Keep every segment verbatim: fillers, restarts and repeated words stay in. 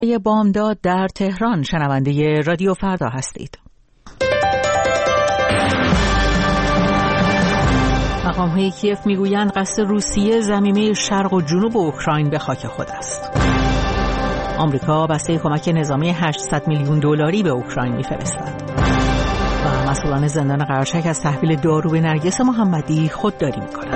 یه بامداد در تهران شنونده رادیو فردا هستید. مقام‌های کیف میگویند قصد روسیه ضمیمه شرق و جنوب اوکراین به خاک خود است. آمریکا بسته کمک نظامی هشتصد میلیون دلاری به اوکراین می‌فرستد. و مسئولان زندان قرچک از تحویل دارو به نرگس محمدی خودداری می‌کنند.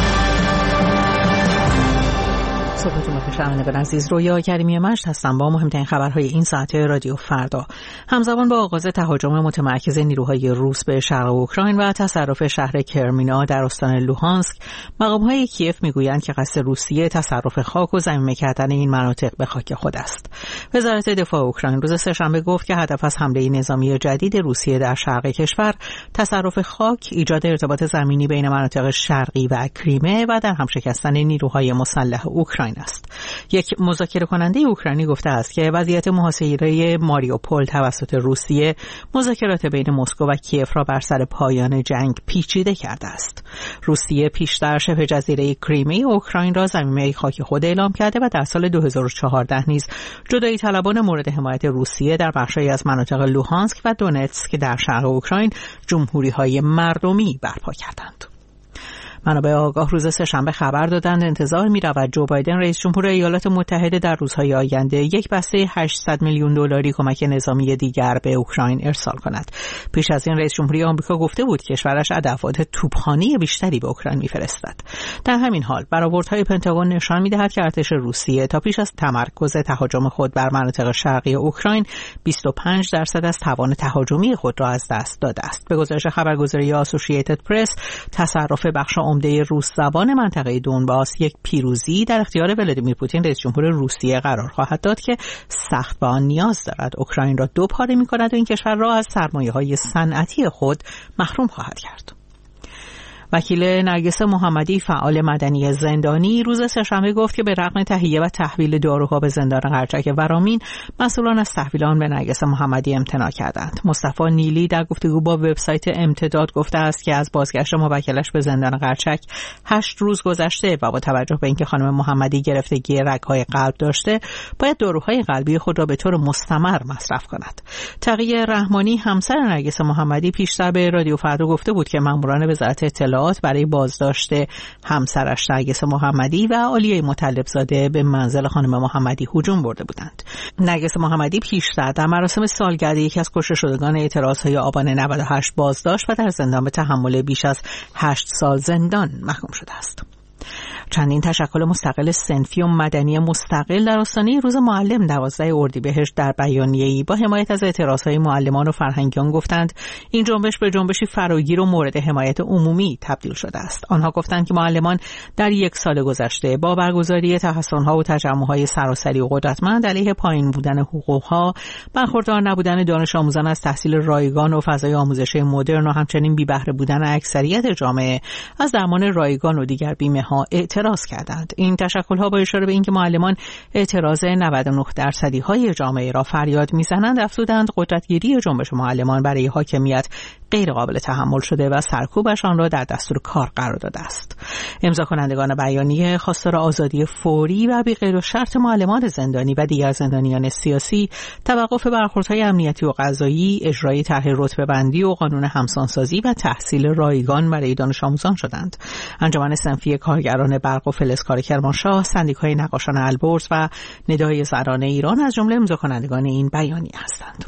صبحتون بخیر شنوندگان عزیز، رویا کریمی مجد هستم با مهمترین خبرهای این ساعت رادیو فردا. همزمان با آغاز تهاجم متمرکز نیروهای روس به شرق اوکراین و تصرف شهر کرمینا در استان لوهانسک، مقام‌های کیف میگویند که قصد روسیه تصرف خاک و ضمیمه کردن این مناطق به خاک خود است. وزارت دفاع اوکراین روز سه‌شنبه گفت که هدف از حمله نظامی جدید روسیه در شرق کشور تصرف خاک، ایجاد ارتباط زمینی بین مناطق شرقی و کریمه و در هم شکستن نیروهای مسلح اوکراین است. یک مذاکره کننده اوکراینی گفته است که وضعیت محاصره ماریوپول توسط روسیه مذاکرات بین مسکو و کیف را بر سر پایان جنگ پیچیده کرده است. روسیه پیشتر شبه جزیره کریمه اوکراین را ضمیمه خاک خود اعلام کرده و در سال دو هزار و چهارده نیز جدایی طلبان مورد حمایت روسیه در بخشی از مناطق لوهانسک و دونتسک در شرق اوکراین جمهوری‌های مردمی برپا کردند. منابع آگاه روز سه‌شنبه خبر دادند انتظار می‌رود جو بایدن رئیس جمهور ایالات متحده در روزهای آینده یک بسته هشتصد میلیون دلاری کمک نظامی دیگر به اوکراین ارسال کند. پیش از این رئیس جمهوری آمریکا گفته بود که کشورش ادوات توپخانه بیشتری به اوکراین می‌فرستد. در همین حال برآوردهای پنتاگون نشان می‌دهد که ارتش روسیه تا پیش از تمرکز تهاجم خود بر مناطق شرقی اوکراین بیست و پنج درصد از توان تهاجمی خود را از دست داده است. به گزارش خبرگزاری آسوشییتد پرس، تصرف بخش عمده روس زبان منطقه دونباس یک پیروزی در اختیار ولادیمیر پوتین رئیس جمهور روسیه قرار خواهد داد که سخت به آن نیاز دارد. اوکراین را دو پاره می‌کند و این کشور را از سرمایه‌های صنعتی خود محروم خواهد کرد. وکیل نرگس محمدی، فعال مدنی زندانی، روز سه‌شنبه گفت که به رغم تهیه و تحویل داروها به زندان قرچک ورامین، مسئولان از تحویل آن به نرگس محمدی امتناع کردند. مصطفی نیلی در گفتگو با وبسایت امتداد گفته است که از بازگشت موکلش به زندان قرچک هشت روز گذشته و با توجه به اینکه خانم محمدی گرفتگی رگ‌های قلب داشته، باید داروهای قلبی خود را به طور مستمر مصرف کند. تقی رحمانی، همسر نرگس محمدی، پیشتر به رادیو فردا گفته بود که ماموران وزارت اطلاعات برای بازداشت همسرش نرگس محمدی و عالیه مطلبزاده به منزل خانم محمدی هجوم برده بودند. نرگس محمدی پیشتر در مراسم سالگرد یکی از کشته شدگان اعتراضهای آبان نود و هشت بازداشت و در زندان به تحمل بیش از هشت سال زندان محکوم شده است. چندین تشکل مستقل صنفی و مدنی مستقل در آستانه روز معلم دوازده اردیبهشت در بیانیه‌ای با حمایت از اعتراضهای معلمان و فرهنگیان گفتند این جنبش به جنبشی فراگیر و مورد حمایت عمومی تبدیل شده است. آنها گفتند که معلمان در یک سال گذشته با برگزاری تحصن‌ها و تجمع‌های سراسری و قدرتمند علیه پایین بودن حقوق‌ها، برخوردار نبودن دانش آموزان از تحصیل رایگان و فضای آموزشی مدرن و همچنین بی بهره بودن اکثریت جامعه از درمان رایگان و دیگر بیمه‌ها اعتراض کردند. این تشکل‌ها با اشاره به اینکه معلمان اعتراض نود و نه درصدی های جامعه را فریاد می‌زنند، افزودند قدرتگیری جنبش معلمان برای حاکمیت غیر قابل تحمل شده و سرکوبش آن را در دستور کار قرار داده است. امضا کنندگان بیانیه خواستار آزادی فوری و بی قید و شرط معلمان زندانی و دیگر زندانیان سیاسی، توقف برخوردهای امنیتی و قضایی، اجرای طرح رتبه‌بندی و قانون همسانسازی و تحصیل رایگان برای دانش آموزان شدند. انجمن صنفی کارگران برق و فلزکار کرمانشاه، سندیکای نقاشان البرز و ندای زنان ایران از جمله امضا کنندگان این بیانیه هستند.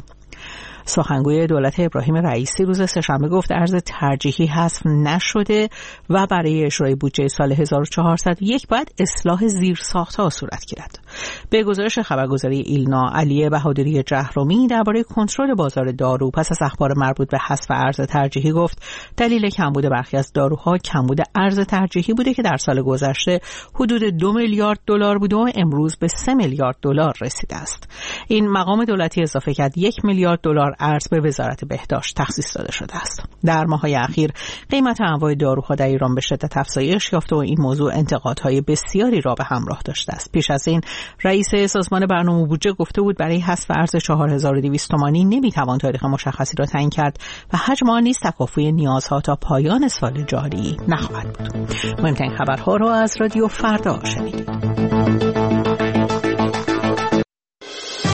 سخنگوی دولت ابراهیم رئیسی روز سه‌شنبه گفت ارز ترجیحی حذف نشده و برای اجرای بودجه سال هزار و چهارصد و یک باید اصلاح زیرساخت‌ها صورت گیرد. به گزارش خبرگزاری ایلنا، علی بهادری جهرومی درباره کنترل بازار دارو پس از اخبار مربوط به حذف ارز ترجیحی گفت دلیل کمبود برخی از داروها کمبود ارز ترجیحی بوده که در سال گذشته حدود دو میلیارد دلار بوده و امروز به سه میلیارد دلار رسیده است. این مقام دولتی اضافه کرد یک میلیارد دلار ارز به وزارت بهداشت تخصیص داده شده است. در ماه‌های اخیر قیمت انواع داروها در ایران به شدت افزایش یافته و این موضوع انتقادهای بسیاری را به همراه داشته است. پیش از این رئیس سازمان برنامه بودجه گفته بود برای حذف ارز چهار هزار و دویست تومانی نمیتوان تاریخ مشخصی را تعیین کرد و حجم آن نیز تکافوی نیازها تا پایان سال جاری نخواهد بود. مهمترین خبرها را از رادیو فردا شنیدید.